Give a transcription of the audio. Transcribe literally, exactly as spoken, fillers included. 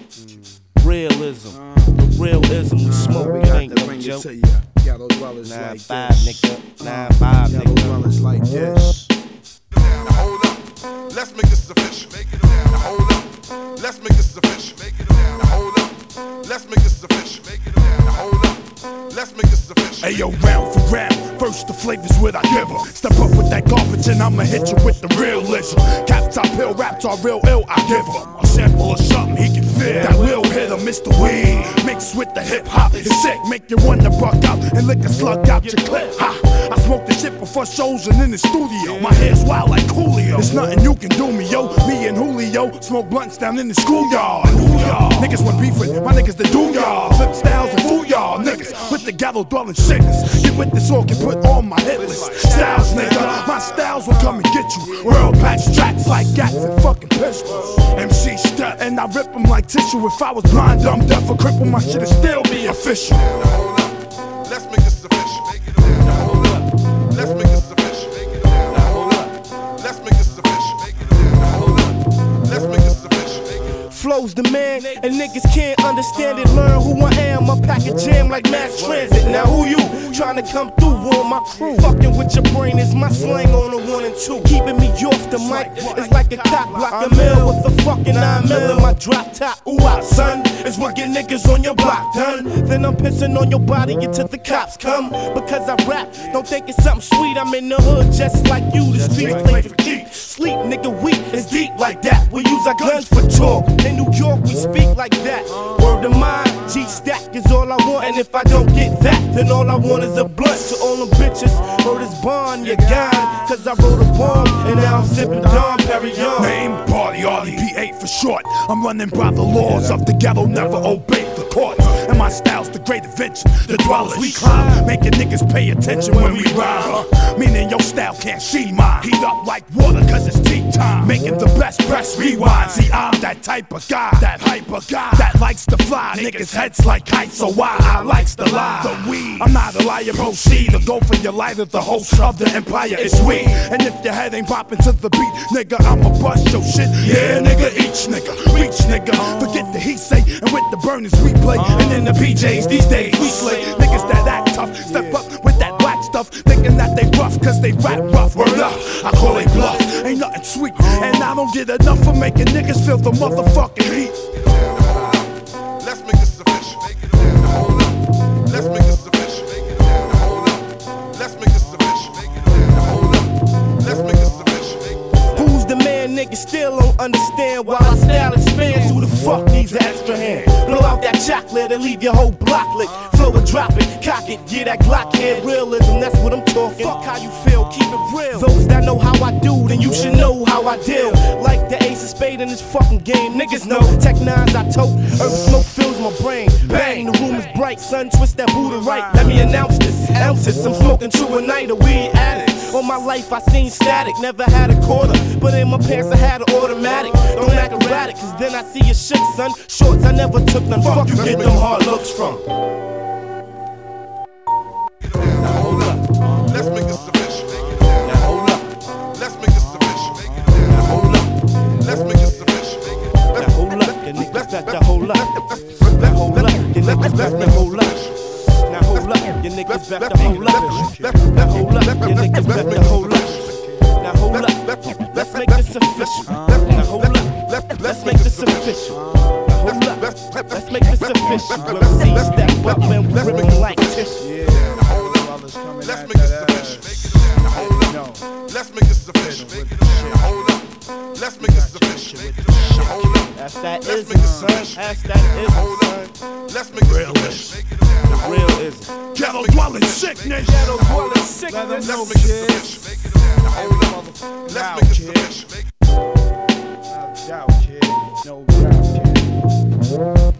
Realism, the realism we smoke, we it got ain't to no bring joke. it to ya. Ghetto dwellers Nine like five, this. nigga. Nine five, Ghetto nigga. dwellers like this. Now hold up, let's make this official. Now hold up, let's make this official. Now hold up, let's make this official. Now hold up, let's make this official. Ayo, round for round, first the flavor's what I give her. Step up with that garbage and I'ma hit you with the realism. Cap top hill raps are real ill, I give her a sample of something he can feel. That will hit him, Mister Weed. Mixed with the hip hop, it's sick, make you wanna buck out and lick a slug out your clip. Ha! I smoke the shit before shows and in the studio. My hair's wild like Coolio. There's nothing you can do me, yo. Me and Julio smoke blunts down in the schoolyard. Y'all niggas want beef with my niggas that do y'all. Flip styles and fool y'all niggas with the ghetto dwelling sickness. Get with this or get put on my hit list. Styles, nigga, my styles will come and get you. World patch tracks like gats and fucking pistols. M C step and I rip them like tissue. If I was blind, dumb, deaf, or crippled, my shit'd still be official. Now hold up, let's make this official. Now hold up, let's make this official. Now hold up, let's make this official. Now hold up, let's make this official. Flow's the man, and niggas can't understand it. Learn who I am, I pack a jam like mass transit. Now who you? Trying to come through on my crew. Fucking with your brain is my slang on a one and two. Keeping me off the mic, it's like a cock block a mill with a fucking nine mil in my drop top. Ooh, out, son, it's what get niggas on your block done. Then I'm pissing on your body until the cops come. Because I rap, don't think it's something sweet. I'm in the hood just like you. The streets play for keep. Sleep, nigga, weak, it's deep like that. We use our guns for talk. In New York, we speak like that. Word of mine, G-Stack is all I want. And if I don't get that, then all I want is a blunt. To all them bitches, word is bond, you're gone. Cause I wrote a poem, and now I'm sipping Dom Perignon. Name Party Arlie, P eight for short. I'm running by the laws of the ghetto, never obey the courts. And my style's the great invention. The dwellers we climb, making niggas pay attention when we rhyme. Huh? Meaning your style can't see mine. Heat up like water cause it's tea time. Making the best press rewind. See, I'm that type of guy, that hyper guy that likes to fly. Niggas heads like kites, so why I likes to lie. The weed, I'm not a liar, proceed to go for your lighter. The host of the empire is we. And if your head ain't popping to the beat, nigga, I'ma bust your shit. Yeah, nigga, each nigga, reach nigga. Forget the he say, and with the burners we play. And in the P Js these days we slay niggas that act tough. Step up with that black stuff, thinking that they rough cause they rap rough. Word up, I call it bluff. Ain't nothing sweet, and I don't get enough for making niggas feel the motherfucking heat. Let's make this official. Now hold up, let's make this official. Now hold up, let's make this official. Now hold up, let's make this official. Who's the man? Niggas still don't understand why my style expands. Who the fuck needs an extra hand? Blow out that chocolate and leave your whole block lit. Flow and drop it, cock it, yeah, that Glock head realism, that's what I'm talking. Fuck how you feel, keep it real. Those that know how I do, then you should know how I deal. Like the ace of spade in this fucking game, niggas know. Tech nines I tote, herb smoke fills my brain. Bang, the room is bright, son, twist that Buddha right. Let me announce this, ounces, I'm smoking two a night, a weed addict. All my life I seen static, never had a quarter, but in my pants I had an automatic. Don't act erratic, cause then I see you shook, son. Shorts I never took none, fuck you get them hard looks from. Now hold up, let's make this official. Now hold up, let's make this official. Now hold up, let's make this official. Now hold up, your niggas got to hold up. Now hold up, your niggas got to hold up. Now hold up, your niggas got to hold up. Now hold up, your niggas got to hold up. Now hold up, let's make this official. Now hold up, let's make this official. Now hold up, let's make this official. When we see step up and we rip them like tissue. Let's make this official. Now hold up, let's make this official. Now hold up, let's make this official. Now hold up, That's that let's is make this son. official. That's that is Hold son. up, let's make this official. The real is. Ghetto dwelling sickness. Ghetto dwelling sickness. Let's make this official. Now hold up, let's make this official. No doubt, kid. No doubt, kid.